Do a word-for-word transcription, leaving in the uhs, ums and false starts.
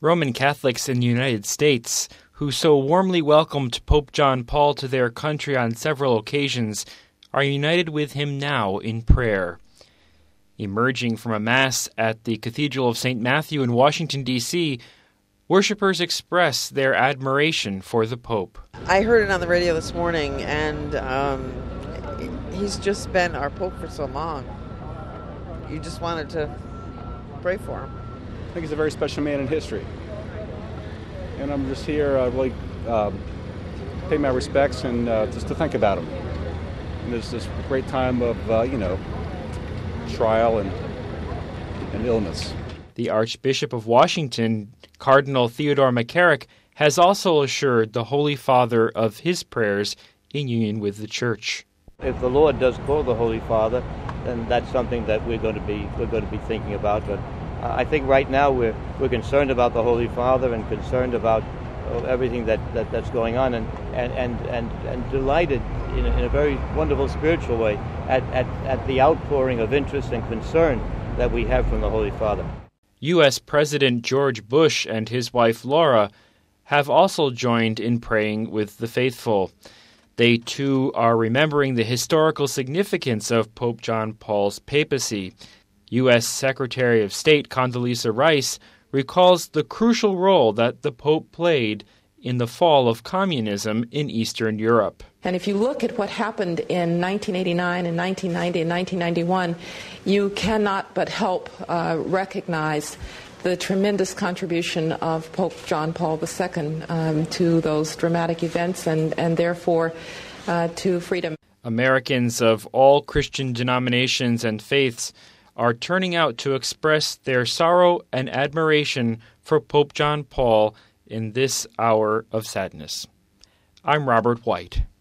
Roman Catholics in the United States, who so warmly welcomed Pope John Paul to their country on several occasions, are united with him now in prayer. Emerging from a Mass at the Cathedral of Saint Matthew in Washington, D C, worshippers express their admiration for the Pope. I heard it on the radio this morning, and um, he's just been our Pope for so long. You just wanted to pray for him. I think he's a very special man in history. And I'm just here uh, really um, pay my respects and uh, just to think about him. And there's this great time of, uh, you know, trial and, and illness. The Archbishop of Washington, Cardinal Theodore McCarrick, has also assured the Holy Father of his prayers in union with the Church. If the Lord does call the Holy Father, then that's something that we're going to be we're going to be thinking about. But uh, I think right now we're we're concerned about the Holy Father and concerned about uh, everything that, that, that's going on, and and and and, and delighted in a, in a very wonderful spiritual way at, at, at the outpouring of interest and concern that we have from the Holy Father. U S President George Bush and his wife Laura have also joined in praying with the faithful. They too are remembering the historical significance of Pope John Paul's papacy. U S Secretary of State Condoleezza Rice recalls the crucial role that the Pope played in the fall of communism in Eastern Europe. And if you look at what happened in nineteen eighty-nine and nineteen ninety and nineteen ninety-one, you cannot but help uh, recognize the tremendous contribution of Pope John Paul the Second um, to those dramatic events and, and therefore uh, to freedom. Americans of all Christian denominations and faiths are turning out to express their sorrow and admiration for Pope John Paul in this hour of sadness. I'm Robert White.